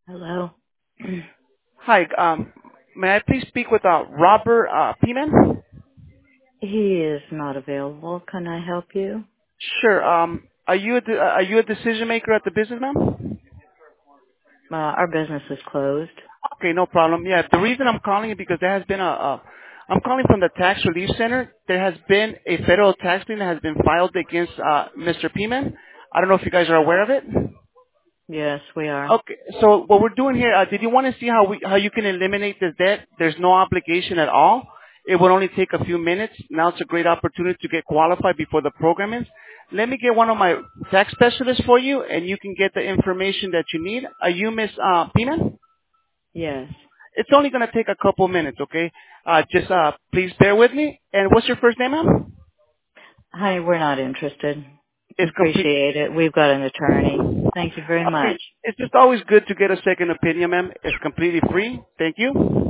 Hello. Hi, may I please speak with Robert Peeman? He is not available. Can I help you? Sure. Are you a decision maker at the business, ma'am? Our business is closed. Okay, no problem. Yeah, the reason I'm calling is because there has been I'm calling from the Tax Relief Center. There has been a federal tax lien that has been filed against Mr. Peeman. I don't know if you guys are aware of it. Yes, we are. Okay, so what we're doing here, did you want to see how you can eliminate this debt? There's no obligation at all. It would only take a few minutes. Now it's a great opportunity to get qualified before the program ends. Let me get one of my tax specialists for you, and you can get the information that you need. Are you Miss Pina? Yes. It's only going to take a couple minutes, okay? Just please bear with me. And what's your first name, ma'am? Hi, we're not interested. It's complete. Appreciate it. We've got an attorney. Thank you very Okay, much. it's just always good to get a second opinion, ma'am. It's completely free. Thank you.